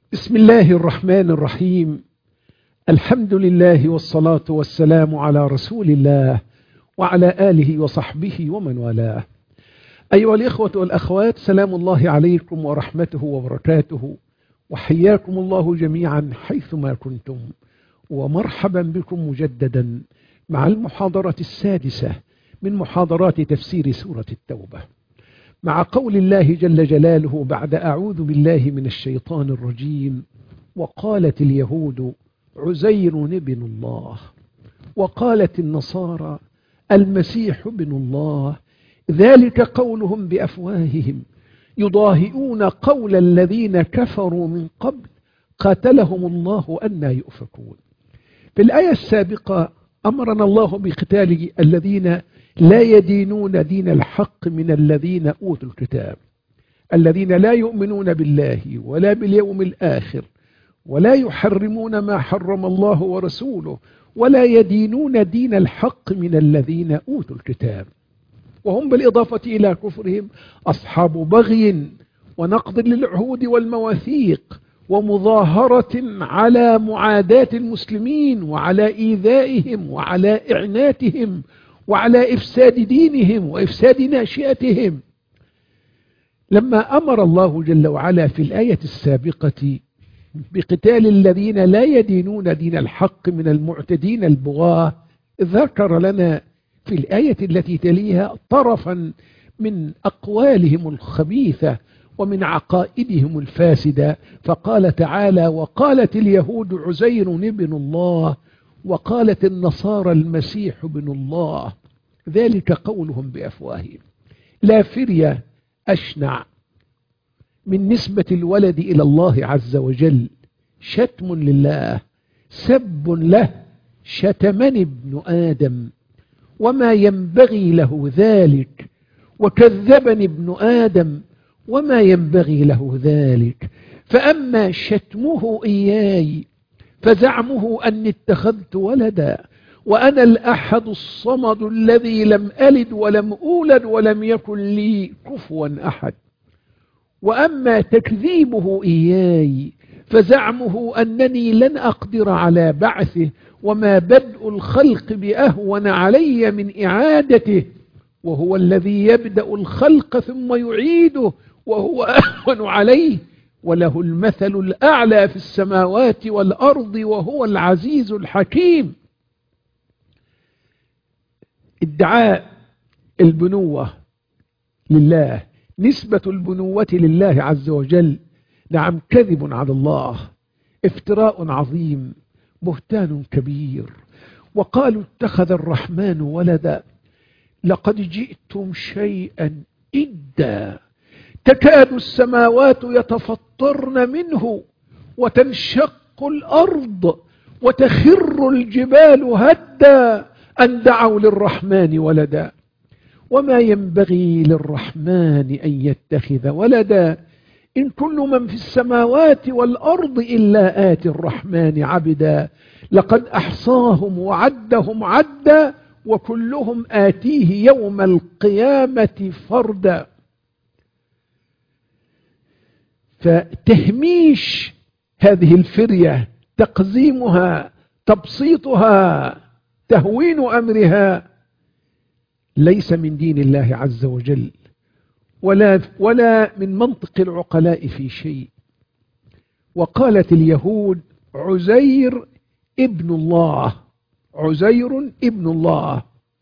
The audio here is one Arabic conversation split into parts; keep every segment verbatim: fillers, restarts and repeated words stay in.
بسم الله الرحمن الرحيم. الحمد لله والصلاة والسلام على رسول الله وعلى آله وصحبه ومن والاه. أيها الإخوة والأخوات، سلام الله عليكم ورحمته وبركاته، وحياكم الله جميعا حيثما كنتم، ومرحبا بكم مجددا مع المحاضرة السادسة من محاضرات تفسير سورة التوبة، مع قول الله جل جلاله بعد أعوذ بالله من الشيطان الرجيم: وقالت اليهود عزير ابن الله، وقالت النصارى المسيح ابن الله، ذلك قولهم بأفواههم يضاهئون قول الذين كفروا من قبل قاتلهم الله أنى يؤفكون. في الآية السابقة أمرنا الله بقتال الذين لا يدينون دين الحق من الذين أوتوا الكتاب، الذين لا يؤمنون بالله ولا باليوم الآخر، ولا يحرمون ما حرم الله ورسوله، ولا يدينون دين الحق من الذين أوتوا الكتاب، وهم بالإضافة إلى كفرهم أصحاب بغي ونقض للعهود والمواثيق، ومظاهرة على معاداة المسلمين وعلى إيذائهم وعلى إعناتهم وعلى إفساد دينهم وإفساد ناشئتهم. لما أمر الله جل وعلا في الآية السابقة بقتال الذين لا يدينون دين الحق من المعتدين البغاة، ذكر لنا في الآية التي تليها طرفا من أقوالهم الخبيثة ومن عقائدهم الفاسدة، فقال تعالى: وقالت اليهود عزير ابن الله، وقالت النصارى المسيح ابن الله، ذلك قولهم بأفواههم. لا فرية أشنع من نسبة الولد إلى الله عز وجل، شتم لله، سب له، شتمني ابن آدم وما ينبغي له ذلك، وكذبني ابن آدم وما ينبغي له ذلك. فأما شتمه إياي فزعمه أني اتخذت ولدا وأنا الأحد الصمد الذي لم ألد ولم أولد ولم يكن لي كفوا أحد. وأما تكذيبه إياي فزعمه أنني لن أقدر على بعثه، وما بدء الخلق بأهون علي من إعادته، وهو الذي يبدأ الخلق ثم يعيده وهو أهون عليه، وله المثل الأعلى في السماوات والأرض وهو العزيز الحكيم. ادعاء البنوة لله، نسبة البنوة لله عز وجل، نعم كذب على الله، افتراء عظيم، بهتان كبير. وقالوا اتخذ الرحمن ولدا، لقد جئتم شيئا إدا، تكاد السماوات يتفطرن منه وتنشق الأرض وتخر الجبال هدا أن دعوا للرحمن ولدا، وما ينبغي للرحمن أن يتخذ ولدا، إن كل من في السماوات والأرض إلا آتي الرحمن عبدا، لقد أحصاهم وعدهم عدا وكلهم آتيه يوم القيامة فردا. فتهميش هذه الفرية، تقزيمها، تبسيطها، تهوين أمرها، ليس من دين الله عز وجل ولا, ولا من منطق العقلاء في شيء. وقالت اليهود عزير ابن الله، عزير ابن الله،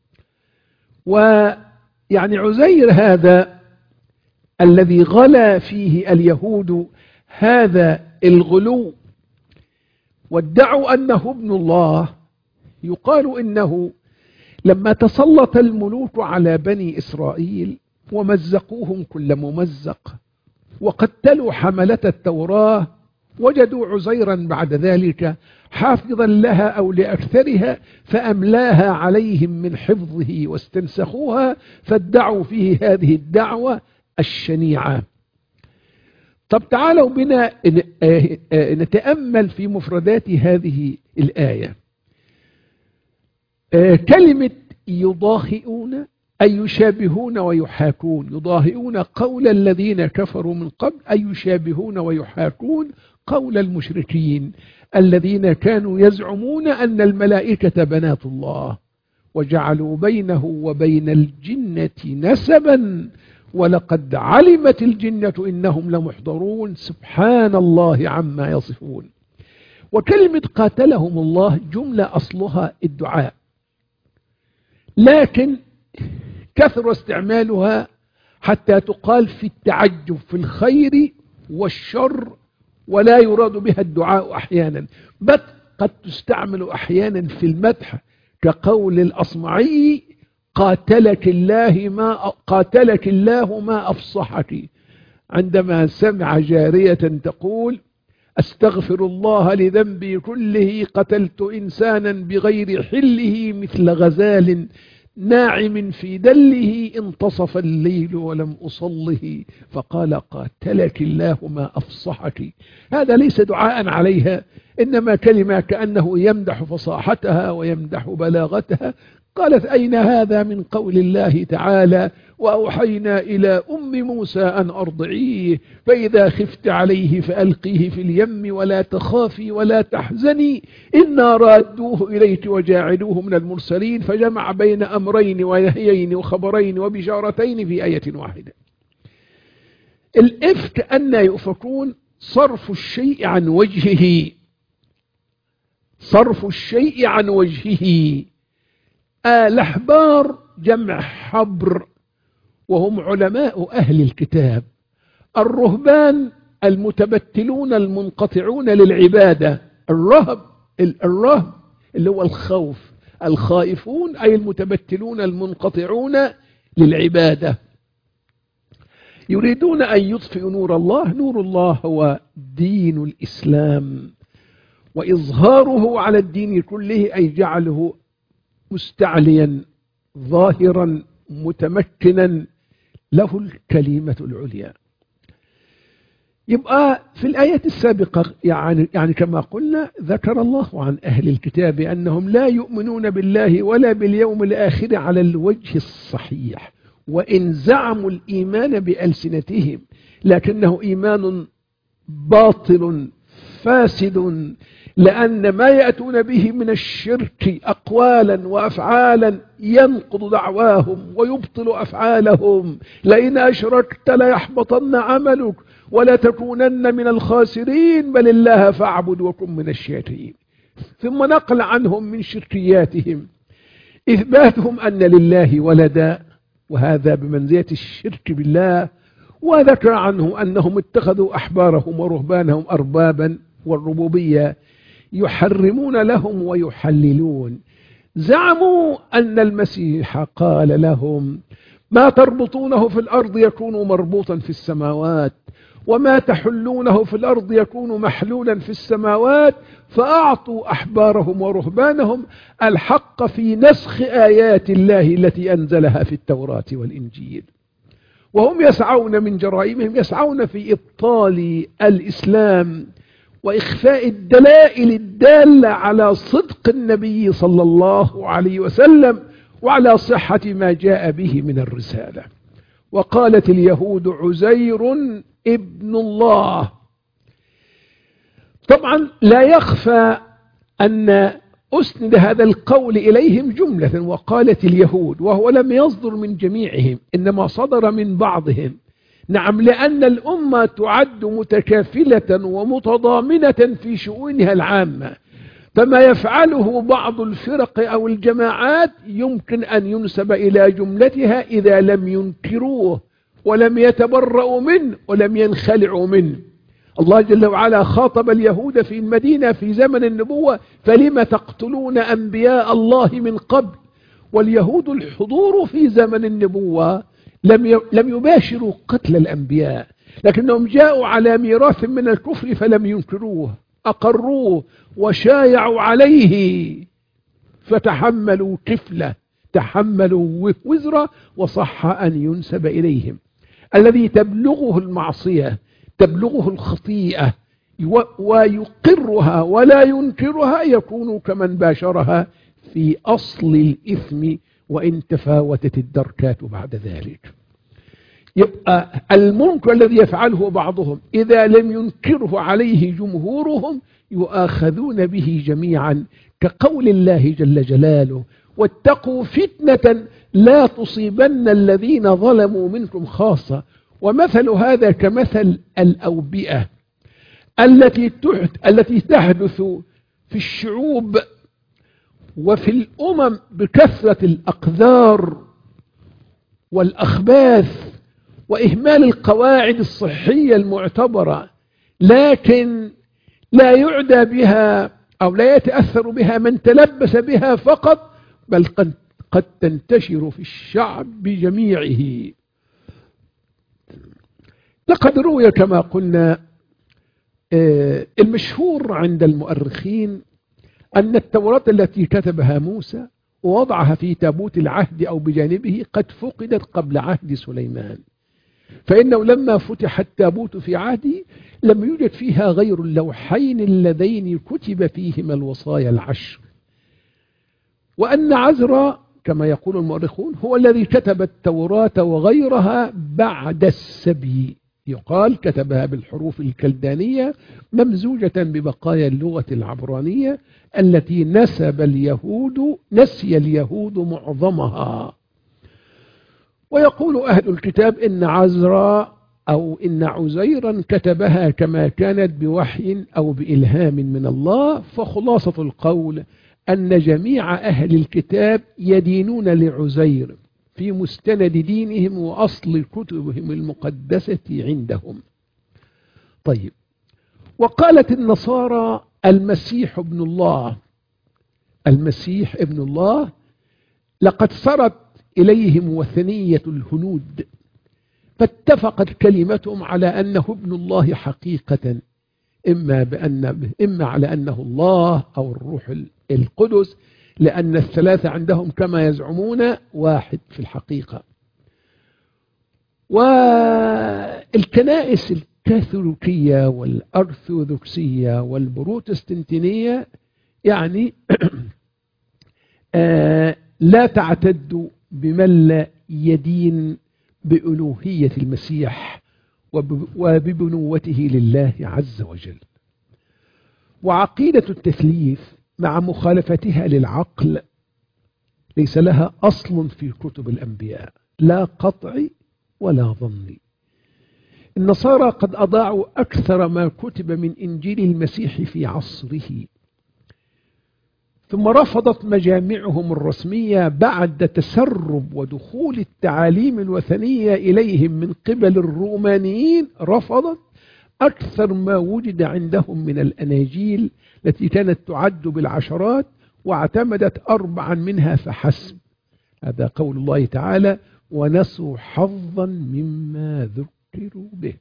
ويعني عزير هذا الذي غلا فيه اليهود هذا الغلو، وادعوا أنه ابن الله. يقال إنه لما تسلط الملوك على بني إسرائيل ومزقوهم كل ممزق وقتلوا حملة التوراة، وجدوا عزيرا بعد ذلك حافظا لها أو لأكثرها، فأملاها عليهم من حفظه واستنسخوها، فادعوا فيه هذه الدعوة الشنيعة. طب تعالوا بنا نتأمل في مفردات هذه الآية. كلمة يضاهئون أي يشابهون ويحاكون، يضاهئون قول الذين كفروا من قبل، أي يشابهون ويحاكون قول المشركين الذين كانوا يزعمون أن الملائكة بنات الله وجعلوا بينه وبين الجنة نسبا ولقد علمت الجنة إنهم لمحضرون. سبحان الله عما يصفون. وكلمة قاتلهم الله جملة أصلها الدعاء، لكن كثر استعمالها حتى تقال في التعجب في الخير والشر، ولا يراد بها الدعاء أحيانا، بل قد تستعمل أحيانا في المدح كقول الأصمعي قاتلك الله ما قاتلك الله ما أفصحك، عندما سمع جارية تقول أستغفر الله لذنبي كله قتلت إنسانا بغير حله مثل غزال ناعم في دله انتصف الليل ولم أصله، فقال قاتلك الله ما أفصحك. هذا ليس دعاء عليها، إنما كلمة كأنه يمدح فصاحتها ويمدح بلاغتها. قالت أين هذا من قول الله تعالى وأوحينا إلى أم موسى أن أرضعيه فإذا خفت عليه فألقيه في اليم ولا تخافي ولا تحزني إنا رادوه إليك وجاعلوه من المرسلين. فجمع بين أمرين ونهيين وخبرين وبشارتين في آية واحدة. الإفك أن يؤفكون صرف الشيء عن وجهه، صرف الشيء عن وجهه. الأحبار جمع حبر وهم علماء أهل الكتاب. الرهبان المتبتلون المنقطعون للعبادة. الرهب الرهب اللي هو الخوف، الخائفون أي المتبتلون المنقطعون للعبادة. يريدون أن يطفئوا نور الله. نور الله هو دين الإسلام، وإظهاره على الدين كله أي جعله مستعليا ظاهرا متمكنا له الكلمة العليا. يبقى في الآية السابقة يعني, يعني كما قلنا ذكر الله عن أهل الكتاب أنهم لا يؤمنون بالله ولا باليوم الآخر على الوجه الصحيح، وإن زعموا الإيمان بألسنتهم لكنه إيمان باطل فاسد، لأن ما يأتون به من الشرك أقوالا وأفعالا ينقض دعواهم ويبطل أفعالهم. لئن أشركت ليحبطن عملك ولا تكونن من الخاسرين بل الله فاعبد وكن من الشاكرين. ثم نقل عنهم من شركياتهم إثباتهم أن لله ولدا، وهذا بمنزلة الشرك بالله. وذكر عنه أنهم اتخذوا أحبارهم ورهبانهم أربابا، والربوبية يحرمون لهم ويحللون. زعموا أن المسيح قال لهم ما تربطونه في الأرض يكون مربوطا في السماوات، وما تحلونه في الأرض يكون محلولا في السماوات، فأعطوا أحبارهم ورهبانهم الحق في نسخ آيات الله التي أنزلها في التوراة والإنجيل. وهم يسعون من جرائمهم، يسعون في إبطال الإسلام وإخفاء الدلائل الدالة على صدق النبي صلى الله عليه وسلم وعلى صحة ما جاء به من الرسالة. وقالت اليهود عزير ابن الله. طبعا لا يخفى أن أسند هذا القول إليهم جملة وقالت اليهود، وهو لم يصدر من جميعهم إنما صدر من بعضهم. نعم، لأن الأمة تعد متكافلة ومتضامنة في شؤونها العامة، فما يفعله بعض الفرق أو الجماعات يمكن أن ينسب إلى جملتها إذا لم ينكروه ولم يتبرؤوا منه ولم ينخلعوا منه. الله جل وعلا خاطب اليهود في المدينة في زمن النبوة فلم تقتلون أنبياء الله من قبل. واليهود الحضور في زمن النبوة لم لم يباشروا قتل الأنبياء، لكنهم جاءوا على ميراث من الكفر فلم ينكروه، أقروه وشايعوا عليه فتحملوا كفلة، تحملوا وزرة، وصح أن ينسب إليهم. الذي تبلغه المعصية تبلغه الخطيئة ويقرها ولا ينكرها يكون كمن باشرها في أصل الإثم وإن تفاوتت الدركات بعد ذلك. يبقى المنكر الذي يفعله بعضهم إذا لم ينكره عليه جمهورهم يؤاخذون به جميعا، كقول الله جل جلاله: واتقوا فتنة لا تصيبن الذين ظلموا منكم خاصة. ومثل هذا كمثل الأوبئة التي التي تحدث في الشعوب وفي الأمم بكثرة الأقذار والأخباث وإهمال القواعد الصحية المعتبرة، لكن لا يعدى بها أو لا يتأثر بها من تلبس بها فقط، بل قد, قد تنتشر في الشعب بجميعه. لقد روي كما قلنا المشهور عند المؤرخين أن التوراة التي كتبها موسى ووضعها في تابوت العهد أو بجانبه قد فقدت قبل عهد سليمان، فإنه لما فتح التابوت في عهده لم يوجد فيها غير اللوحين اللذين كتب فيهما الوصايا العشر، وأن عزرا كما يقول المؤرخون هو الذي كتب التوراة وغيرها بعد السبي، يقال كتبها بالحروف الكلدانية ممزوجة ببقايا اللغة العبرانية التي نسب اليهود نسي اليهود معظمها. ويقول أهل الكتاب إن عزرا أو إن عزيرا كتبها كما كانت بوحي أو بإلهام من الله. فخلاصة القول أن جميع أهل الكتاب يدينون لعزير في مستند دينهم وأصل كتبهم المقدسة عندهم. طيب، وقالت النصارى المسيح ابن الله، المسيح ابن الله. لقد صارت إليهم وثنية الهنود، فاتفقت كلمتهم على أنه ابن الله حقيقة، إما بأن إما على أنه الله أو الروح القدس، لأن الثلاثة عندهم كما يزعمون واحد في الحقيقة. والكنائس الكاثوليكية والأرثوذكسية والبروتستانتينية يعني لا تعتد بمن لا يدين بألوهية المسيح وببنوته لله عز وجل. وعقيدة التثليث مع مخالفتها للعقل ليس لها أصل في كتب الأنبياء، لا قطعي ولا ظني. النصارى قد أضاعوا أكثر ما كتب من إنجيل المسيح في عصره، ثم رفضت مجامعهم الرسمية بعد تسرب ودخول التعاليم الوثنية إليهم من قبل الرومانيين، رفضت أكثر ما وجد عندهم من الأناجيل التي كانت تعد بالعشرات، واعتمدت أربعا منها فحسب. هذا قول الله تعالى: ونسوا حظا مما ذكروا به،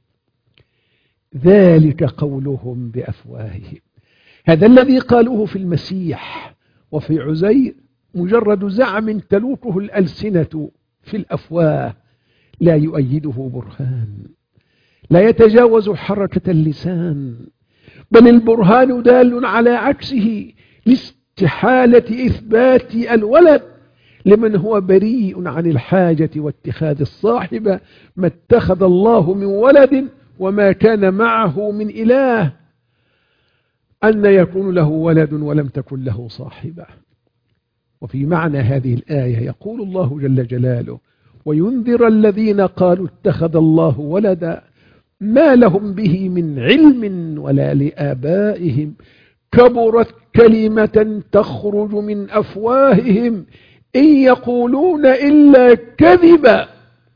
ذلك قولهم بأفواههم. هذا الذي قالوه في المسيح وفي عزير مجرد زعم تلوكه الألسنة في الأفواه، لا يؤيده برهان، لا يتجاوز حركة اللسان، بل البرهان دال على عكسه لاستحالة إثبات الولد لمن هو بريء عن الحاجة واتخاذ الصاحبة. ما اتخذ الله من ولد وما كان معه من إله، أن يكون له ولد ولم تكن له صاحبة. وفي معنى هذه الآية يقول الله جل جلاله: وينذر الذين قالوا اتخذ الله ولدا ما لهم به من علم ولا لآبائهم كبرت كلمة تخرج من أفواههم إن يقولون إلا كذبا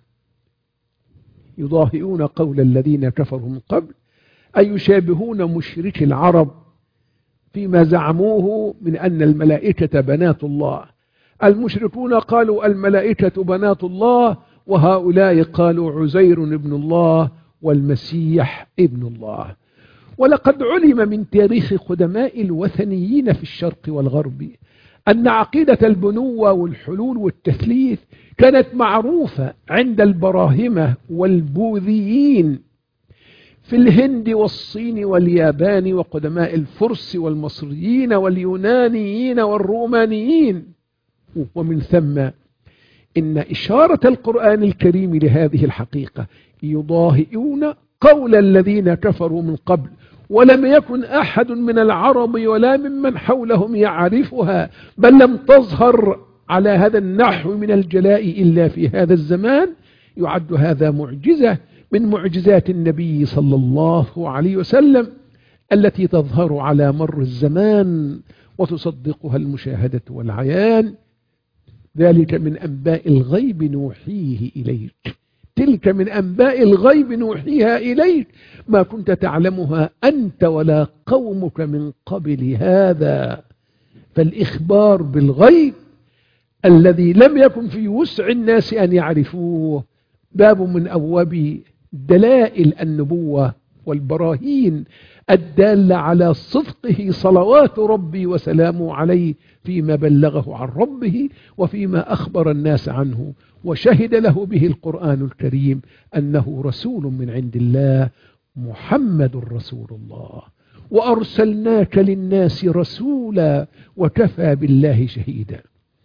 يضاهئون قول الذين كفروا من قبل، أي يشابهون مشرك العرب فيما زعموه من أن الملائكة بنات الله. المشركون قالوا الملائكة بنات الله، وهؤلاء قالوا عزير ابن الله والمسيح ابن الله. ولقد علم من تاريخ قدماء الوثنيين في الشرق والغرب أن عقيدة البنوة والحلول والتثليث كانت معروفة عند البراهمة والبوذيين في الهند والصين واليابان، وقدماء الفرس والمصريين واليونانيين والرومانيين. ومن ثم إن إشارة القرآن الكريم لهذه الحقيقة يضاهئون قول الذين كفروا من قبل، ولم يكن أحد من العرب ولا ممن حولهم يعرفها، بل لم تظهر على هذا النحو من الجلاء إلا في هذا الزمان. يعد هذا معجزة من معجزات النبي صلى الله عليه وسلم التي تظهر على مر الزمان وتصدقها المشاهدة والعيان. ذلك من أنباء الغيب نوحيه إليك، تلك من أنباء الغيب نوحيها إليك ما كنت تعلمها أنت ولا قومك من قبل هذا. فالإخبار بالغيب الذي لم يكن في وسع الناس أن يعرفوه باب من أبواب دلائل النبوة والبراهين الدالة على صدقه صلوات ربي وسلامه عليه فيما بلغه عن ربه وفيما أخبر الناس عنه وشهد له به القرآن الكريم أنه رسول من عند الله محمد رسول الله، وأرسلناك للناس رسولا وكفى بالله شهيدا.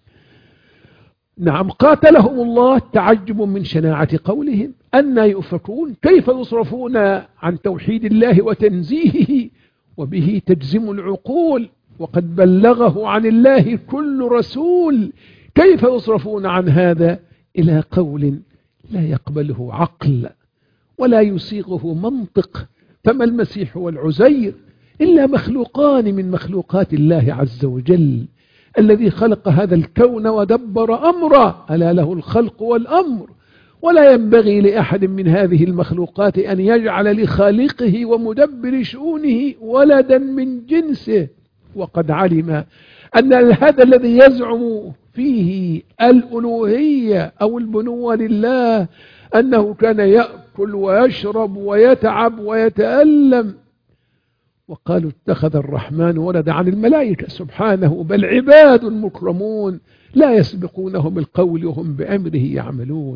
نعم، قاتلهم الله تعجب من شناعة قولهم أن يؤفكون، كيف يصرفون عن توحيد الله وتنزيهه وبه تجزم العقول وقد بلغه عن الله كل رسول، كيف يصرفون عن هذا إلى قول لا يقبله عقل ولا يسيغه منطق؟ فما المسيح والعزير إلا مخلوقان من مخلوقات الله عز وجل الذي خلق هذا الكون ودبر أمره، ألا له الخلق والأمر، ولا ينبغي لأحد من هذه المخلوقات أن يجعل لخالقه ومدبر شؤونه ولدا من جنسه. وقد علم أن هذا الذي يزعم فيه الألوهية أو البنوة لله أنه كان يأكل ويشرب ويتعب ويتألم، وقالوا اتخذ الرحمن ولد عن الملائكة سبحانه، بل عباد مكرمون لا يسبقونه بالقول وهم بأمره يعملون.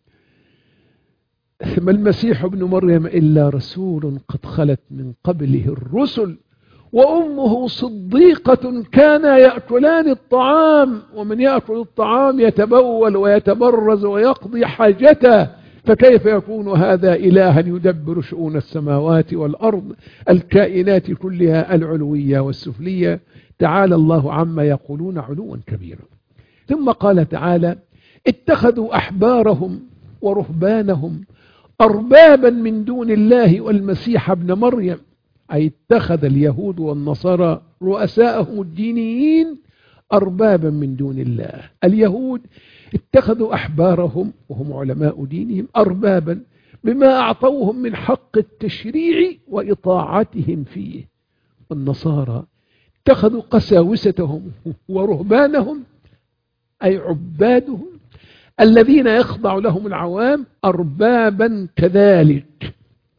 ثم المسيح ابن مريم إلا رسول قد خلت من قبله الرسل وأمه صديقة كانا يأكلان الطعام، ومن يأكل الطعام يتبول ويتبرز ويقضي حاجته، فكيف يكون هذا إلها يدبر شؤون السماوات والأرض الكائنات كلها العلوية والسفلية؟ تعالى الله عما يقولون علوا كبيرا. ثم قال تعالى اتخذوا أحبارهم ورهبانهم أربابا من دون الله والمسيح ابن مريم، أي اتخذ اليهود والنصارى رؤساءهم الدينيين أربابا من دون الله. اليهود اتخذوا أحبارهم وهم علماء دينهم أربابا بما أعطوهم من حق التشريع وإطاعتهم فيه، والنصارى اتخذوا قساوستهم ورهبانهم أي عبادهم الذين يخضع لهم العوام أربابا كذلك.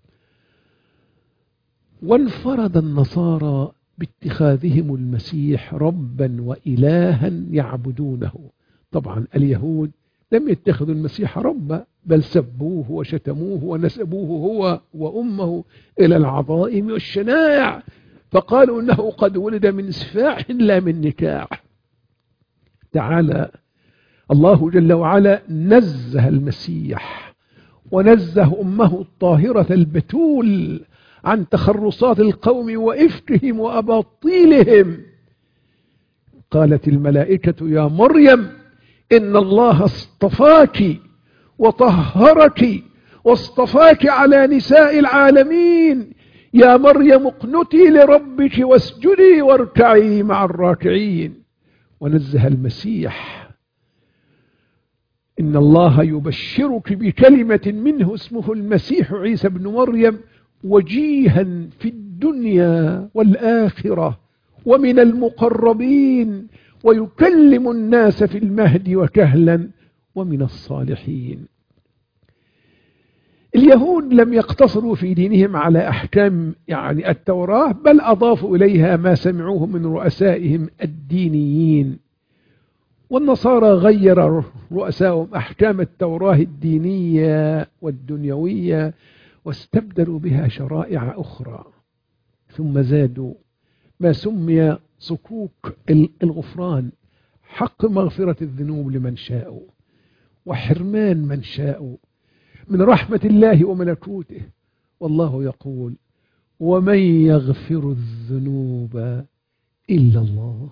وانفرد النصارى باتخاذهم المسيح ربا وإلها يعبدونه. طبعا اليهود لم يتخذوا المسيح ربا، بل سبوه وشتموه ونسبوه هو وأمه إلى العظائم والشنائع، فقالوا إنه قد ولد من سفاح لا من نكاح. تعالى الله جل وعلا نزه المسيح ونزه أمه الطاهرة البتول عن تخرصات القوم وإفكهم وأباطيلهم. قالت الملائكة يا مريم إن الله اصطفاك وطهرك واصطفاك على نساء العالمين، يا مريم اقنتي لربك واسجدي واركعي مع الراكعين. ونزه المسيح إن الله يبشرك بكلمة منه اسمه المسيح عيسى بن مريم وجيها في الدنيا والآخرة ومن المقربين ويكلم الناس في المهد وكهلا ومن الصالحين. اليهود لم يقتصروا في دينهم على أحكام يعني التوراة، بل أضافوا إليها ما سمعوه من رؤسائهم الدينيين. والنصارى غير رؤسائهم أحكام التوراة الدينية والدنيوية واستبدلوا بها شرائع أخرى، ثم زادوا ما سمي صكوك الغفران، حق مغفرة الذنوب لمن شاءوا، وحرمان من شاء من رحمة الله وملكوته. والله يقول ومن يغفر الذنوب إلا الله.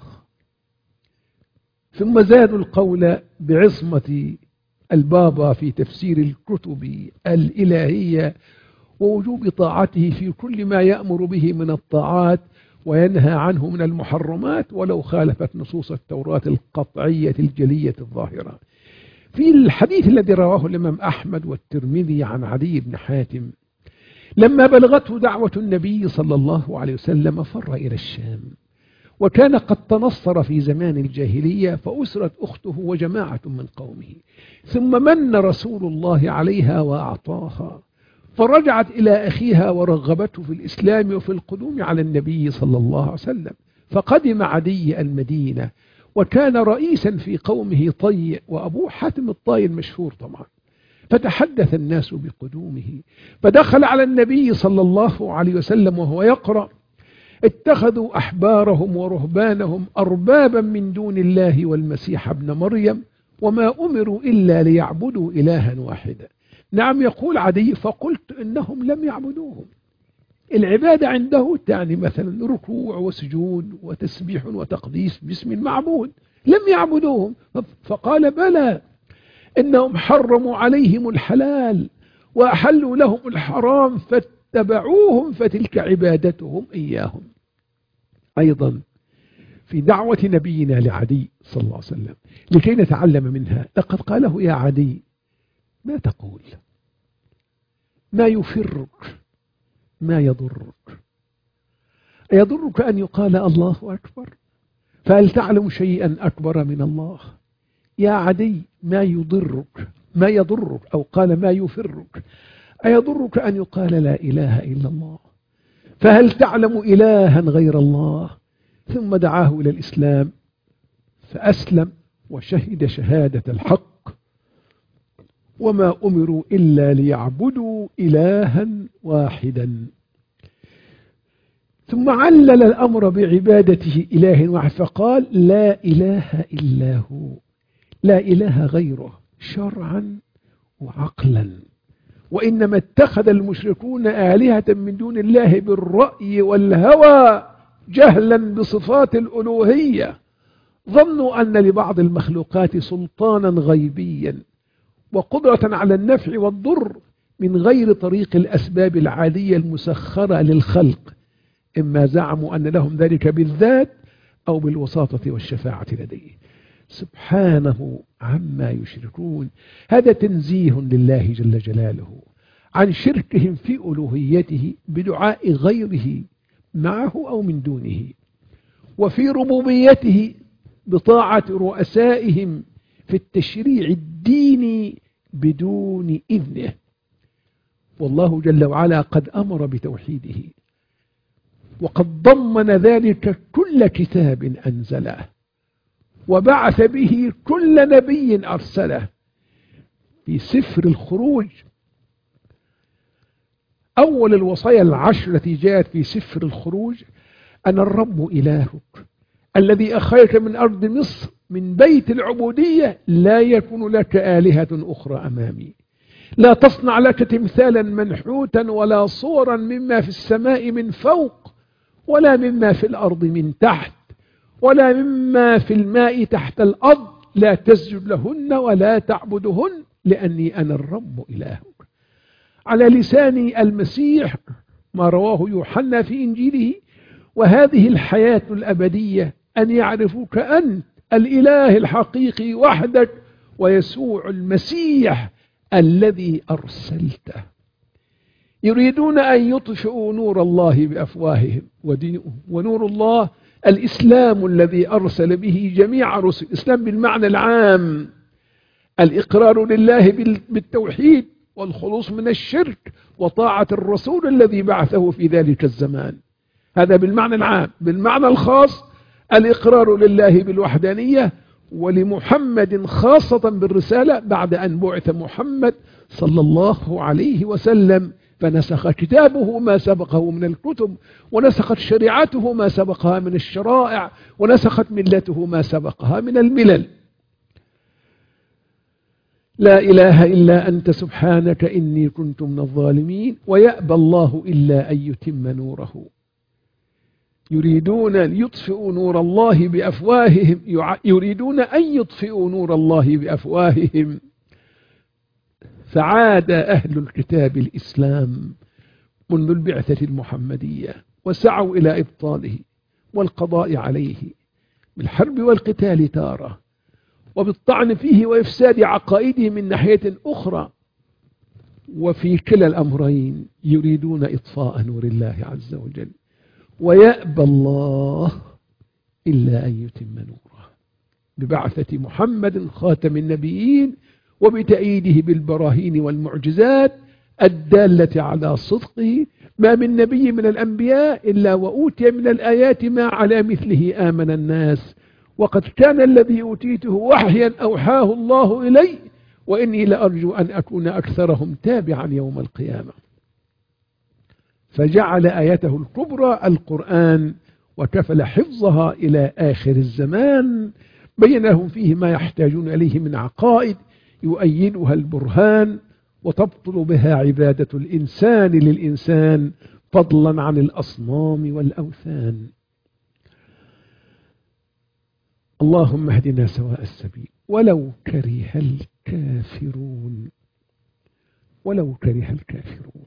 ثم زادوا القول بعصمة البابا في تفسير الكتب الإلهية ووجوب طاعته في كل ما يأمر به من الطاعات وينهى عنه من المحرمات ولو خالفت نصوص التوراة القطعية الجلية الظاهرة. في الحديث الذي رواه الإمام أحمد والترمذي عن عدي بن حاتم لما بلغته دعوة النبي صلى الله عليه وسلم فر إلى الشام، وكان قد تنصر في زمان الجاهلية فأسرت أخته وجماعة من قومه، ثم من رسول الله عليها وأعطاها، فرجعت إلى أخيها ورغبته في الإسلام وفي القدوم على النبي صلى الله عليه وسلم. فقدم عدي المدينة وكان رئيسا في قومه طي، وأبوه حاتم الطائي المشهور طبعا. فتحدث الناس بقدومه، فدخل على النبي صلى الله عليه وسلم وهو يقرأ اتخذوا أحبارهم ورهبانهم أربابا من دون الله والمسيح ابن مريم وما أمروا إلا ليعبدوا إلها واحدا. نعم، يقول عدي فقلت إنهم لم يعبدوهم. العبادة عنده تعني مثلا ركوع وسجود وتسبيح وتقديس باسم المعبود، لم يعبدوهم. فقال بلى، إنهم حرموا عليهم الحلال وأحلوا لهم الحرام فاتبعوهم فتلك عبادتهم إياهم. أيضا في دعوة نبينا لعدي صلى الله عليه وسلم لكي نتعلم منها، لقد قاله يا عدي ما تقول، ما يفرك، ما يضرك. أيضرك أن يقال الله أكبر؟ فهل تعلم شيئا أكبر من الله؟ يا عدي ما يضرك، ما يضرك، أو قال ما يفرك. أيضرك أن يقال لا إله إلا الله؟ فهل تعلم إلها غير الله؟ ثم دعاه إلى الإسلام فأسلم وشهد شهادة الحق وما أمروا إلا ليعبدوا إلها واحدا. ثم علل الأمر بعبادته إله واحد فقال لا إله إلا هو، لا إله غيره شرعا وعقلا. وإنما اتخذ المشركون آلهة من دون الله بالرأي والهوى جهلا بصفات الألوهية، ظنوا أن لبعض المخلوقات سلطانا غيبيا وقدرة على النفع والضر من غير طريق الأسباب العادية المسخرة للخلق، إما زعموا أن لهم ذلك بالذات أو بالوساطة والشفاعة لديه. سبحانه عما يشركون. هذا تنزيه لله جل جلاله عن شركهم في ألوهيته بدعاء غيره معه أو من دونه، وفي ربوبيته بطاعة رؤسائهم في التشريع الديني بدون إذنه. والله جل وعلا قد أمر بتوحيده، وقد ضمن ذلك كل كتاب أنزله، وبعث به كل نبي أرسله. في سفر الخروج أول الوصايا العشر التي جاءت في سفر الخروج أنا الرب إلهك الذي أخرجك من أرض مصر من بيت العبودية لا يكون لك آلهة أخرى أمامي، لا تصنع لك تمثالا منحوتا ولا صورا مما في السماء من فوق ولا مما في الأرض من تحت ولا مما في الماء تحت الأرض، لا تسجد لهن ولا تعبدهن لأني أنا الرب إلهك. على لسان المسيح ما رواه يوحنا في إنجيله، وهذه الحياة الأبدية أن يعرفوك أنت الإله الحقيقي وحدك ويسوع المسيح الذي أرسلته. يريدون أن يطفئوا نور الله بأفواههم ونور الله الإسلام الذي أرسل به جميع رسل. الإسلام بالمعنى العام الإقرار لله بالتوحيد والخلوص من الشرك وطاعة الرسول الذي بعثه في ذلك الزمان، هذا بالمعنى العام. بالمعنى الخاص الإقرار لله بالوحدانية ولمحمد خاصة بالرسالة بعد أن بعث محمد صلى الله عليه وسلم، فنسخ كتابه ما سبقه من الكتب، ونسخت شريعته ما سبقها من الشرائع، ونسخت ملته ما سبقها من الملل. لا إله إلا أنت سبحانك إني كنت من الظالمين. ويأبى الله إلا أن يتم نوره. يريدون أن يطفئوا نور الله بأفواههم يريدون أن يطفئوا نور الله بأفواههم فعاد أهل الكتاب الإسلام منذ البعثة المحمدية وسعوا إلى إبطاله والقضاء عليه بالحرب والقتال تارة، وبالطعن فيه وإفساد عقائده من ناحية أخرى. وفي كلا الأمرين يريدون إطفاء نور الله عز وجل. ويأبى الله إلا أن يتم نوره ببعثة محمد خاتم النبيين وبتأييده بالبراهين والمعجزات الدالة على صدقه. ما من نبي من الأنبياء إلا وأوتي من الآيات ما على مثله آمن الناس. وقد كان الذي أوتيته وحيا أوحاه الله إلي وإني لأرجو أن أكون أكثرهم تابعا يوم القيامة. فجعل آيته الكبرى القرآن وكفل حفظها إلى آخر الزمان. بين لهم فيه ما يحتاجون إليه من عقائد يؤيدها البرهان وتبطل بها عبادة الإنسان للإنسان فضلا عن الأصنام والأوثان. اللهم اهدنا سواء السبيل ولو كره الكافرون. ولو كره الكافرون.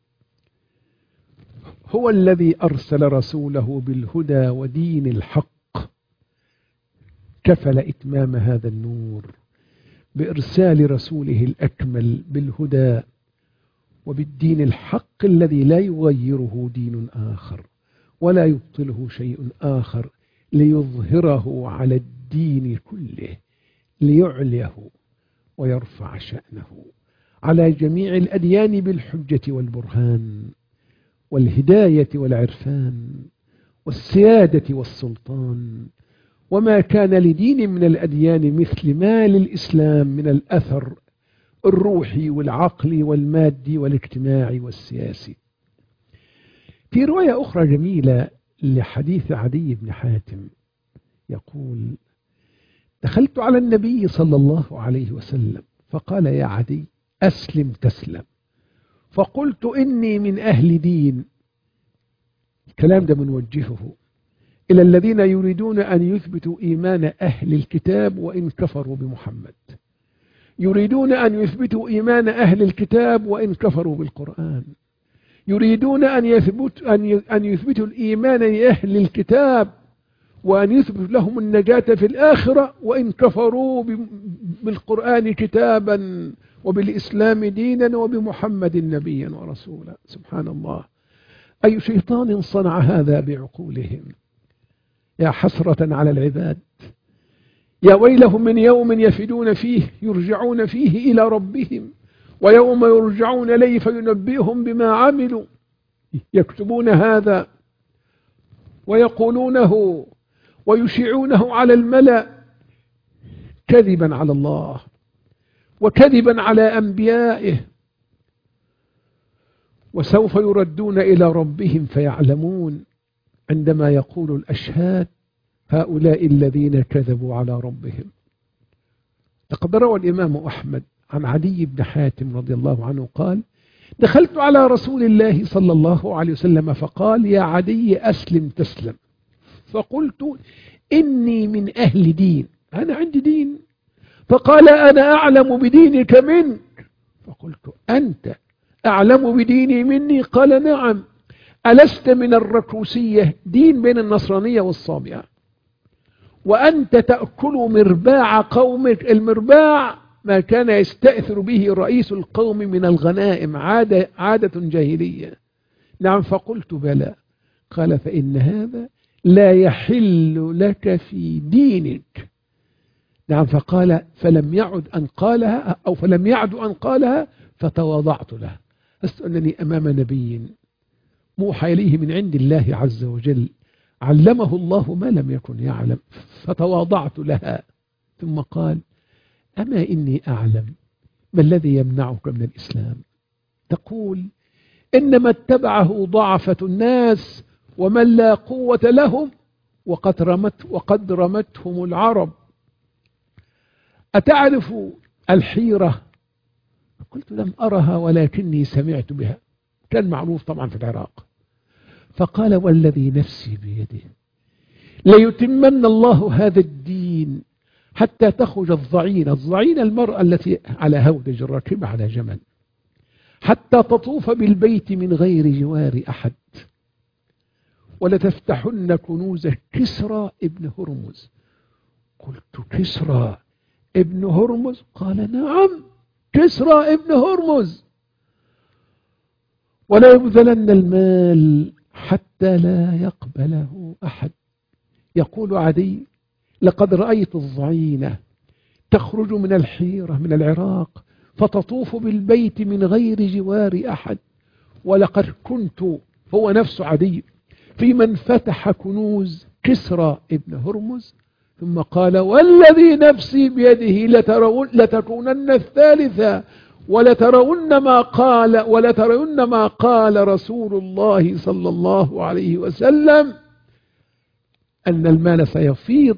هو الذي أرسل رسوله بالهدى ودين الحق، كفل إتمام هذا النور بإرسال رسوله الأكمل بالهدى وبالدين الحق الذي لا يغيره دين آخر ولا يبطله شيء آخر، ليظهره على الدين كله، ليعليه ويرفع شأنه على جميع الأديان بالحجة والبرهان والهداية والعرفان والسيادة والسلطان. وما كان لدين من الأديان مثل ما للإسلام من الأثر الروحي والعقلي والمادي والاجتماعي والسياسي. في رواية أخرى جميلة لحديث عدي بن حاتم يقول: دخلت على النبي صلى الله عليه وسلم فقال: يا عدي أسلم تسلم. فقلت: إني من أهل دين. الكلام ده منوجهه إلى الذين يريدون أن يثبتوا إيمان أهل الكتاب وإن كفروا بمحمد، يريدون أن يثبتوا إيمان أهل الكتاب وإن كفروا بالقرآن، يريدون أن يثبتوا أن يثبتوا الإيمان لأهل الكتاب وأن يثبت لهم النجاة في الآخرة وإن كفروا بالقرآن كتابا وبالإسلام دينا وبمحمد نبيا ورسولا. سبحان الله، أي شيطان صنع هذا بعقولهم! يا حسرة على العباد، يا ويلهم من يوم يفدون فيه يرجعون فيه إلى ربهم، ويوم يرجعون إليه فينبئهم بما عملوا. يكتبون هذا ويقولونه ويشيعونه على الملأ كذبا على الله وكذبا على أنبيائه، وسوف يردون إلى ربهم فيعلمون عندما يقول الأشهاد هؤلاء الذين كذبوا على ربهم. لقد روى الإمام أحمد عن عدي بن حاتم رضي الله عنه قال: دخلت على رسول الله صلى الله عليه وسلم فقال: يا عدي أسلم تسلم. فقلت: إني من أهل دين، أنا عندي دين. فقال: أنا أعلم بدينك منك. فقلت: أنت أعلم بديني مني؟ قال: نعم. ألست من الركوسية، دين بين النصرانية والصابئة، وأنت تأكل مرباع قومك. المرباع ما كان يستأثر به رئيس القوم من الغنائم، عادة, عادة جاهلية. نعم. فقلت: بلى. قال: فإن هذا لا يحل لك في دينك. نعم. فقال: فلم يعد أن قالها أو فلم يعد أن قالها فتواضعت له. أست أنني أمام نبي موحى إليه من عند الله عز وجل، علمه الله ما لم يكن يعلم، فتواضعت لها. ثم قال: أما إني أعلم ما الذي يمنعك من الإسلام؟ تقول إنما اتبعه ضعفة الناس ومن لا قوة لهم وقد رمت وقد رمتهم العرب. أتعرف الحيرة. قلت لم أرها ولكني سمعت بها، كان معروف طبعا في العراق. فقال والذي نفسي بيده ليتمن الله هذا الدين حتى تخرج الضعينة، الضعينة المرأة التي على هودج الراكبة على جمل، حتى تطوف بالبيت من غير جوار أحد، ولتفتحن كنوز كسرى ابن هرمز. قلت كسرى ابن هرمز؟ قال نعم كسرى ابن هرمز. ولا يبذلن المال حتى لا يقبله أحد. يقول عدي لقد رأيت الضعينة تخرج من الحيرة من العراق فتطوف بالبيت من غير جوار أحد، ولقد كنت، هو نفس عدي، في من فتح كنوز كسرى ابن هرمز. ثم قال والذي نفسي بيده لترون لتكونن الثالثة ولترون ما قال ولترون ما قال رسول الله صلى الله عليه وسلم أن المال سيفيض،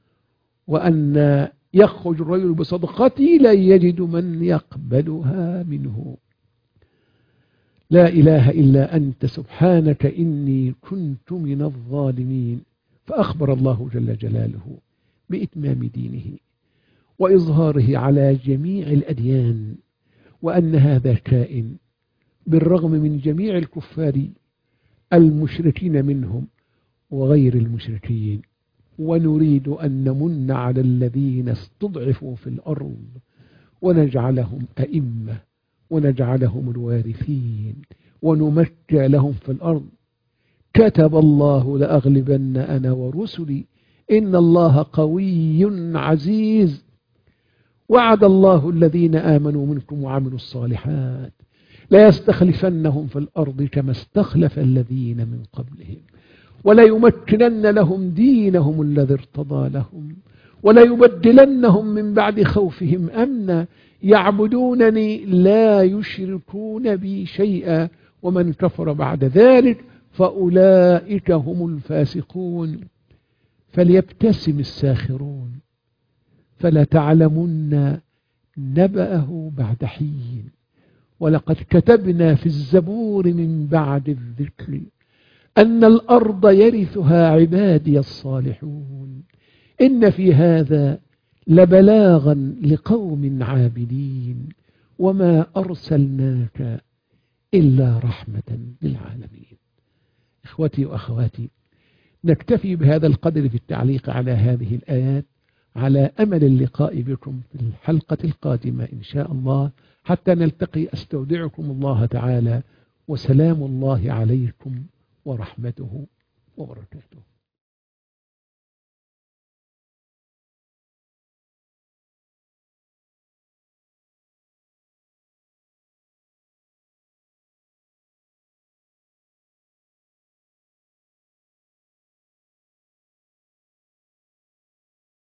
وأن يخرج الرجل بصدقته لا يجد من يقبلها منه. لا إله إلا أنت سبحانك إني كنت من الظالمين. فأخبر الله جل جلاله بإتمام دينه وإظهاره على جميع الأديان، وأن هذا كائن بالرغم من جميع الكفار المشركين منهم وغير المشركين. ونريد أن نمن على الذين استضعفوا في الأرض ونجعلهم أئمة ونجعلهم الوارثين ونمكن لهم في الأرض. كتب الله لأغلبن أنا ورسلي إن الله قوي عزيز. وعد الله الذين آمنوا منكم وعملوا الصالحات لا يستخلفنهم في الأرض كما استخلف الذين من قبلهم ولا يمكنن لهم دينهم الذي ارتضى لهم ولا يبدلنهم من بعد خوفهم أمنا يعبدونني لا يشركون بي شيئا ومن كفر بعد ذلك فأولئك هم الفاسقون. فليبتسم الساخرون فلا تعلمن نبأه بعد حين. ولقد كتبنا في الزبور من بعد الذكر أن الأرض يرثها عبادي الصالحون إن في هذا لبلاغا لقوم عابدين وما أرسلناك إلا رحمة للعالمين. إخوتي وأخواتي، نكتفي بهذا القدر في التعليق على هذه الآيات، على أمل اللقاء بكم في الحلقة القادمة إن شاء الله. حتى نلتقي أستودعكم الله تعالى، وسلام الله عليكم ورحمته وبركاته.